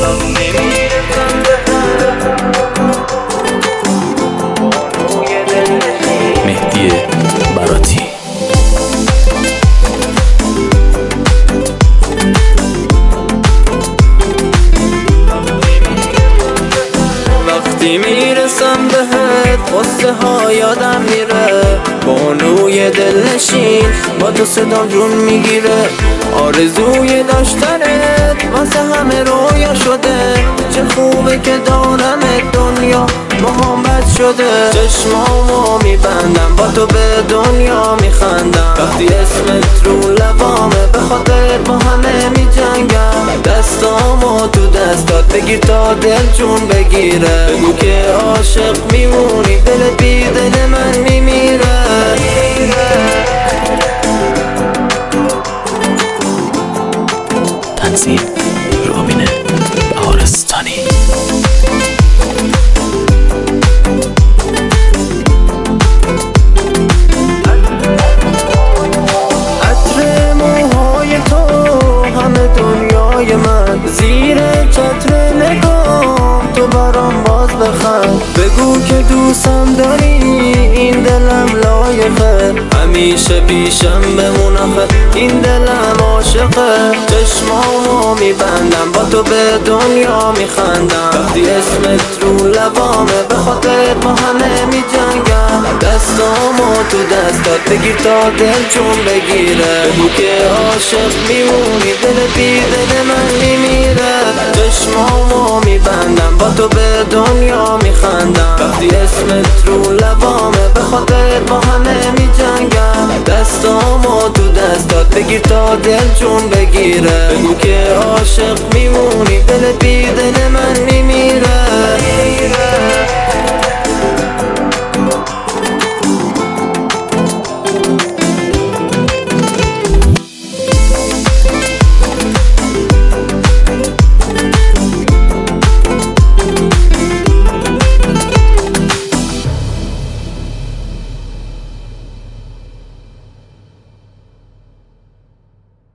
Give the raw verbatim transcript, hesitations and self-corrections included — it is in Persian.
مهدی براتی. وقتی میرسم بهت قصه ها یادم میره، بانوی دلنشین با تو صدام جون میگیره. آرزوی داشتنت واسه همه رویا شده، چه خوبه که دارمت دنیا با هم بد شده. چشمامو میبندم با تو به دنیا میخندم، وقتی اسمت رو لبامه به خاطر با همه میجنگم. دستامو تو دستات بگیر تا دل جون بگیره، بگو که عاشق میمونی دل بی دل من میمیره. تنظیم رامین بهارستانی. عطر موهای تو همه دنیای من، زیر چتر نگام تو برام باز بخند. بگو که دوستم داری این دلم لایقه، همیشه پیشم بمون آخه این دلم عاشقه. چشمامو میبندم با تو به دنیا میخندم، وقتی اسمت رو لبامه به خاطر با همه میجنگم. دستامو تو دستات بگیر تا دل چون بگیره، بگو که عاشق میمونی دل بی دل من میمیره. چشمامو میبندم با تو به دنیا میخندم، وقتی اسمت رو لبامه به خاطر با همه میجنگم. دستامو تو دستات بگیر تا دل چون بگیره، بگو که عاشق میمونی دل بی دل من